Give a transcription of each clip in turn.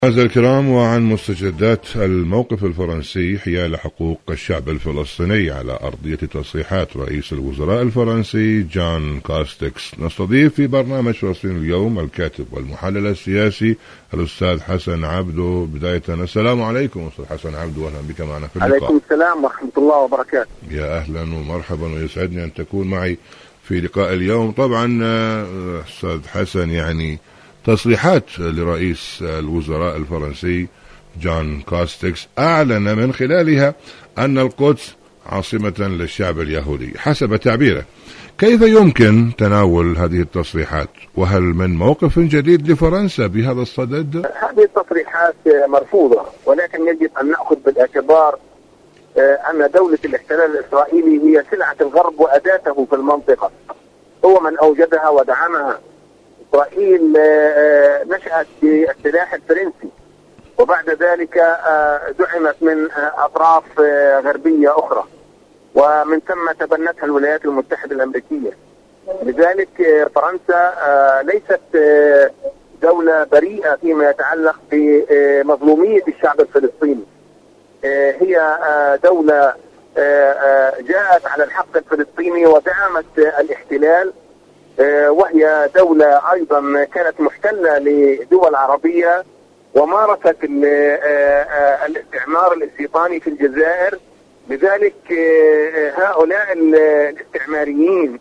أعزائي الكرام، وعن مستجدات الموقف الفرنسي حيال حقوق الشعب الفلسطيني على أرضية تصريحات رئيس الوزراء الفرنسي جان كاستكس، نستضيف في برنامج فلسطين اليوم الكاتب والمحلل السياسي الأستاذ حسن عبدو. بداية السلام عليكم أستاذ حسن عبدو، أهلا بك معنا في اللقاء. عليكم السلام ورحمة الله وبركاته. يا أهلا ومرحبا، ويسعدني أن تكون معي في لقاء اليوم. طبعا أستاذ حسن، يعني تصريحات لرئيس الوزراء الفرنسي جان كاستكس أعلن من خلالها أن القدس عاصمة للشعب اليهودي حسب تعبيره. كيف يمكن تناول هذه التصريحات؟ وهل من موقف جديد لفرنسا بهذا الصدد؟ هذه التصريحات مرفوضة، ولكن يجب أن نأخذ بالاعتبار أن دولة الاحتلال الإسرائيلي هي سلعة الغرب وأداته في المنطقة، هو من أوجدها ودعمها. إسرائيل نشأت بالسلاح الفرنسي، وبعد ذلك دعمت من أطراف غربية أخرى، ومن ثم تبنتها الولايات المتحدة الأمريكية. لذلك فرنسا ليست دولة بريئة فيما يتعلق بمظلومية الشعب الفلسطيني. هي دولة جاءت على الحق الفلسطيني ودعمت الاحتلال، وهي دولة أيضا كانت محتلة لدول عربية، ومارست الاستعمار الاستيطاني في الجزائر. لذلك هؤلاء الاستعماريين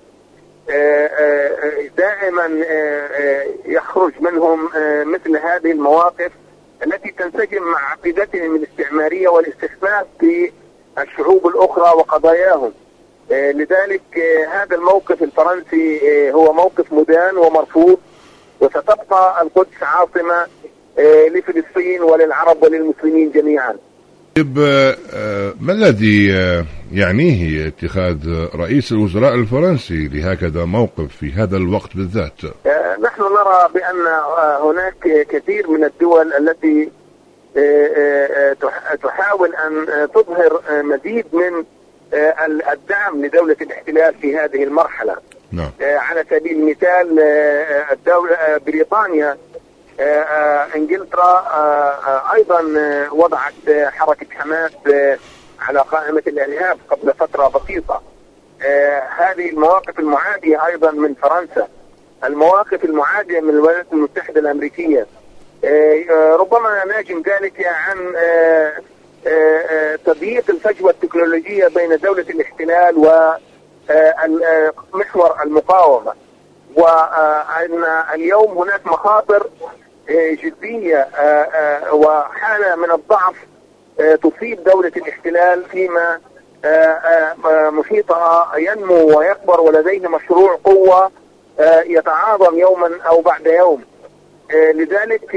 دائما يخرج منهم مثل هذه المواقف التي تنسجم مع عقيدتهم الاستعمارية والاستخفاف في الشعوب الأخرى وقضاياهم. لذلك هذا الموقف الفرنسي هو موقف مدان ومرفوض، وستبقى القدس عاصمة لفلسطين وللعرب وللمسلمين جميعا. طيب، ما الذي يعنيه اتخاذ رئيس الوزراء الفرنسي لهكذا موقف في هذا الوقت بالذات؟ نحن نرى بأن هناك كثير من الدول التي تحاول أن تظهر مزيد من الدعم لدولة الاحتلال في هذه المرحلة. نعم. على سبيل المثال الدولة بريطانيا، انجلترا ايضا وضعت حركة حماس على قائمة الارهاب قبل فترة بسيطة. هذه المواقف المعادية ايضا من فرنسا، المواقف المعادية من الولايات المتحدة الامريكية. ربما ناجم ذلك عن تضييق الفجوة التكنولوجية بين دولة الاحتلال ومحور المقاومة، وأن اليوم هناك مخاطر جدية وحالة من الضعف تصيب دولة الاحتلال فيما محيطها ينمو ويكبر، ولديه مشروع قوة يتعاظم يوما أو بعد يوم. لذلك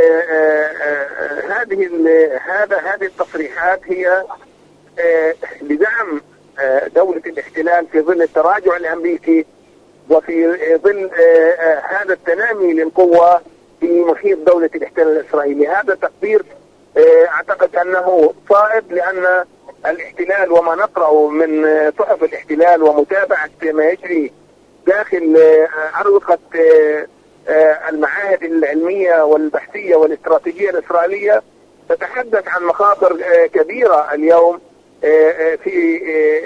هذه التصريحات هي لدعم دولة الاحتلال في ظل التراجع الأمريكي، وفي ظل هذا التنامي للقوة في محيط دولة الاحتلال الإسرائيلي. هذا تقدير أعتقد أنه صائب، لأن الاحتلال وما نقرأه من صحف الاحتلال ومتابعة ما يجري داخل أروقة المعاهد العلمية والبحثية والاستراتيجية الإسرائيلية تتحدث عن مخاطر كبيرة اليوم في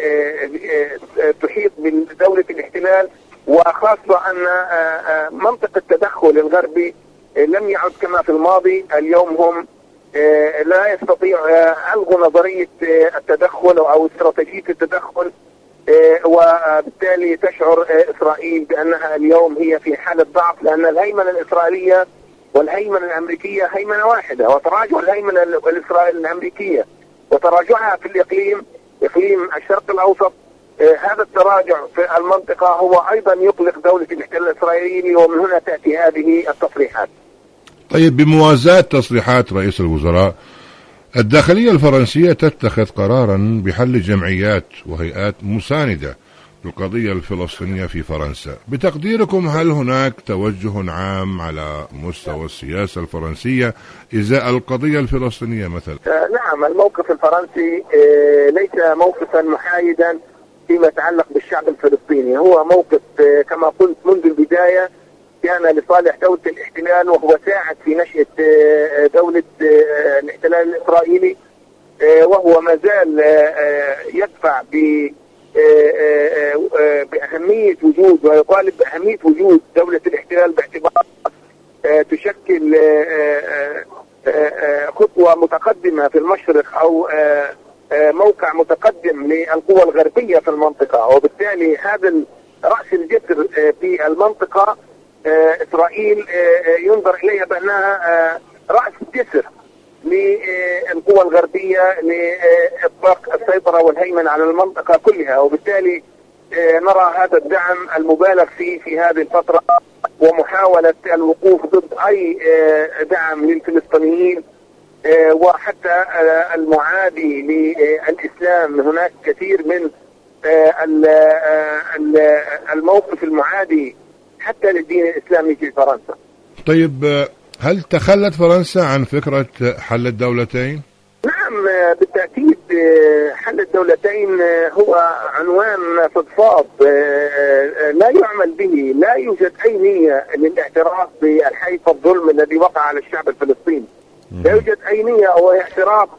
تحيط بدولة الاحتلال، وخاصة أن منطق التدخل الغربي لم يعد كما في الماضي. اليوم هم لا يستطيع ألغوا نظرية التدخل أو استراتيجية التدخل، وبالتالي تشعر إسرائيل بأنها اليوم هي في حالة ضعف، لأن الهيمنة الإسرائيلية والهيمنة الأمريكية هيمنة واحدة، وتراجع الهيمنة الأمريكية وتراجعها في الإقليم، إقليم الشرق الأوسط، هذا التراجع في المنطقة هو أيضا يقلق دولة الاحتلال الإسرائيلي، ومن هنا تأتي هذه التصريحات. طيب، بموازاة تصريحات رئيس الوزراء، الداخلية الفرنسية تتخذ قرارا بحل جمعيات وهيئات مساندة للقضية الفلسطينية في فرنسا. بتقديركم، هل هناك توجه عام على مستوى السياسة الفرنسية إزاء القضية الفلسطينية مثلا؟ نعم، الموقف الفرنسي ليس موقفا محايدا فيما يتعلق بالشعب الفلسطيني، هو موقف كما قلت منذ البداية كان لصالح دولة الاحتلال، وهو ساعد في نشأة دولة الاحتلال الإسرائيلي، وهو ما زال يدفع بأهمية وجود ويطالب بأهمية وجود دولة الاحتلال، باعتبار تشكل خطوة متقدمة في المشرق أو موقع متقدم للقوى الغربية في المنطقة، وبالتالي هذا رأس الجسر في المنطقة إسرائيل ينظر إليها بأنها رأس الجسر للقوى الغربية لإطلاق السيطرة والهيمنة على المنطقة كلها، وبالتالي نرى هذا الدعم المبالغ فيه في هذه الفترة، ومحاولة الوقوف ضد أي دعم للفلسطينيين وحتى المعادي للإسلام. هناك كثير من الموقف المعادي حتى للدين الإسلامي في فرنسا. طيب، هل تخلت فرنسا عن فكرة حل الدولتين؟ نعم بالتأكيد، حل الدولتين هو عنوان فضفاض لا يعمل به. لا يوجد أي نية للاعتراف بالحيف والظلم الذي وقع على الشعب الفلسطيني. لا يوجد أي نية أو اعتراف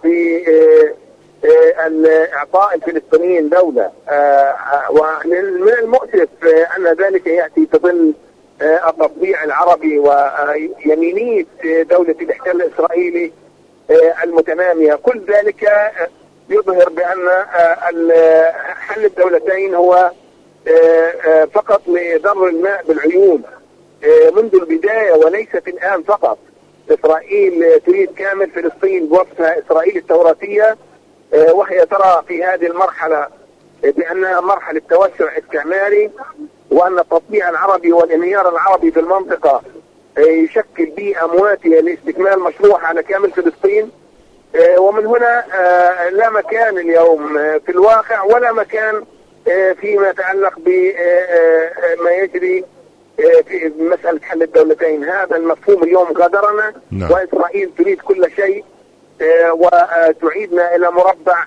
بإعطاء الفلسطينيين دولة، ومن المؤسف أن ذلك يأتي في ظل التطبيع العربي ويمينية دولة الاحتلال الإسرائيلي المتنامية. كل ذلك يظهر بأن حل الدولتين هو فقط لذر الماء بالعيون منذ البداية، وليست الآن فقط. إسرائيل تريد كامل فلسطين بوصفها إسرائيل التوراتية، وهي ترى في هذه المرحلة بأنها مرحلة توسع استعماري، وأن التطبيع العربي والانهيار العربي في المنطقة يشكل بيئة مواتية لاستكمال مشروع على كامل فلسطين. ومن هنا لا مكان اليوم في الواقع ولا مكان فيما يتعلق بما يجري في مسألة حل الدولتين. هذا المفهوم اليوم غادرنا. نعم. وإسرائيل تريد كل شيء وتعيدنا إلى مربع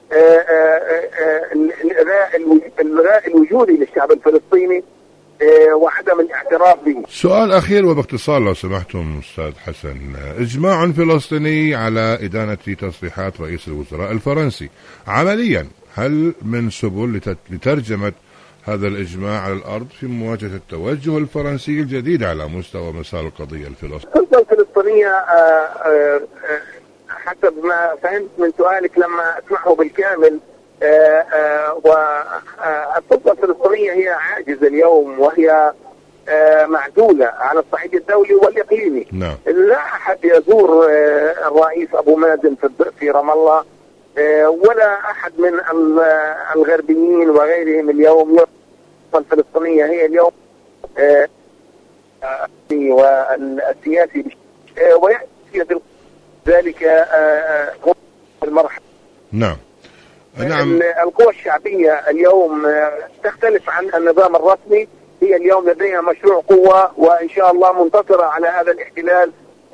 الإلغاء الوجودي للشعب الفلسطيني وعدم الاعتراف به. سؤال أخير وباختصار لو سمحتم أستاذ حسن، إجماع فلسطيني على إدانة تصريحات رئيس الوزراء الفرنسي، عمليا هل من سبل لترجمة هذا الإجماع على الأرض في مواجهة التوجه الفرنسي الجديد على مستوى مسار القضية الفلسطينية؟ السلطة الفلسطينية حسب ما فهمت من سؤالك لما أسمعه بالكامل، والسلطة الفلسطينية هي عاجزة اليوم، وهي معزولة على الصعيد الدولي والإقليمي. نعم. لا أحد يزور الرئيس أبو مازن في رام الله، ولا أحد من الغربيين وغيرهم اليوم. الفلسطينية هي اليوم والسياسي ويأتي ذلك هو المرحلة. نعم. نعم. القوى الشعبية اليوم تختلف عن النظام الرسمي، هي اليوم لديها مشروع قوة، وإن شاء الله منتصرة على هذا الاحتلال،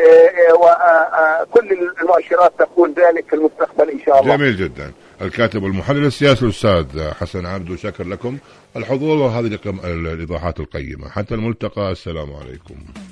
وكل المؤشرات تقول ذلك في المستقبل إن شاء الله. جميل جدا. الكاتب والمحلل السياسي الأستاذ حسن عبدو، شكر لكم الحضور وهذه الإيضاحات القيمة. حتى الملتقى، السلام عليكم.